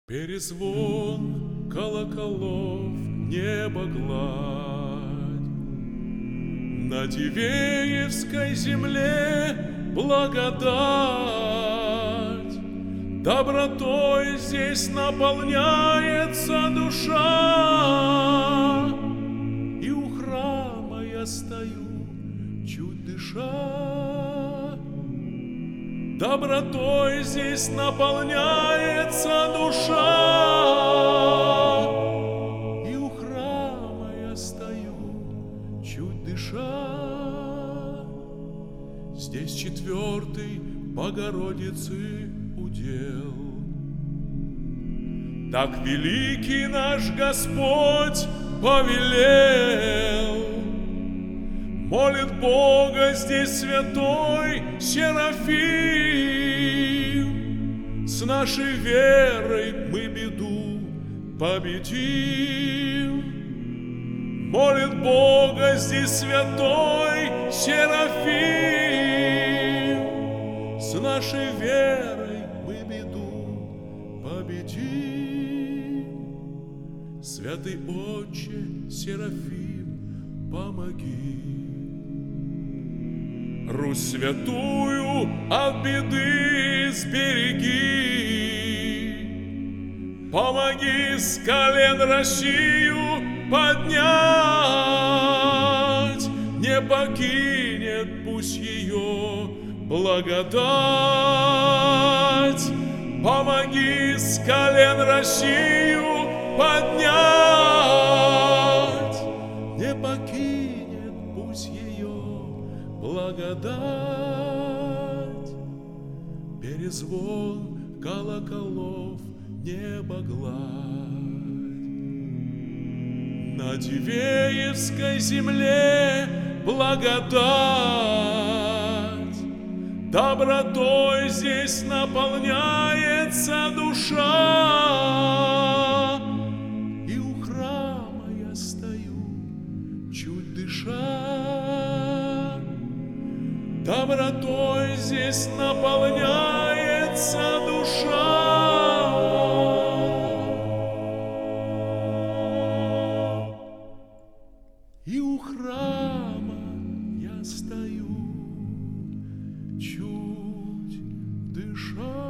Перезвон колоколов, небо гладь, на Дивеевской земле благодать. Добротой здесь наполняется душа, и у храма я стою, чуть дыша. Добротой здесь наполняется душа, и у храма я стою, чуть дыша. Здесь четвертый Богородицы удел. Так великий наш Господь повелел. Молит Бога здесь святой Серафим. С нашей верой мы беду победим. Молит Бога здесь святой Серафим. С нашей верой мы беду победим. Святый Отче Серафим, помоги. Русь святую от беды сбереги. Помоги с колен Россию поднять. Не покинет пусть ее благодать. Помоги с колен Россию поднять. Не покинет пусть ее благодать. Перезвон колоколов, небо гладь, на Дивеевской земле благодать. Добротой здесь наполняется душа, и у храма я стою, чуть дыша. Добротой здесь наполняется душа, и у храма я стою, чуть дыша.